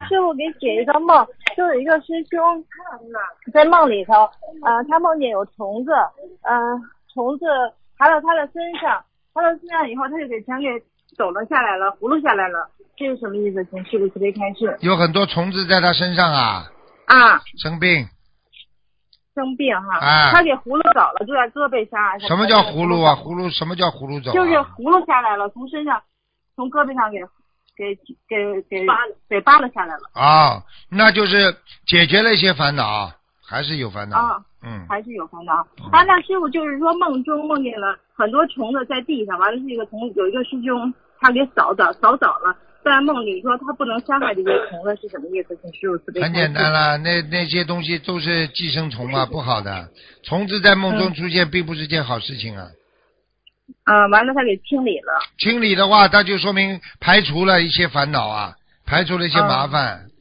师傅给解一个梦，就有一个师兄在梦里头，他梦见有虫子，虫子爬到他的身上，以后他就全给走了下来了，葫芦下来了，这是什么意思？请师傅慈悲开示。 有很多虫子在他身上啊。生病哈， 啊， 他给葫芦走了，就在胳膊上。 什么叫葫芦啊？什么叫葫芦走啊？ 就是葫芦下来了，从身上，从胳膊上给扒了下来了。 那就是解决了一些烦恼，还是有烦恼。 还是有烦恼。那师傅就是说梦中梦见了很多虫子在地上，完了有一个师兄他给扫倒了。在梦里说他不能伤害这些虫子是什么意思？请师傅慈悲开示。 很简单了，那些东西都是寄生虫嘛，不好的。虫子在梦中出现并不是件好事情啊。 完了他给清理了。 清理的话，它就说明排除了一些烦恼啊，排除了一些麻烦。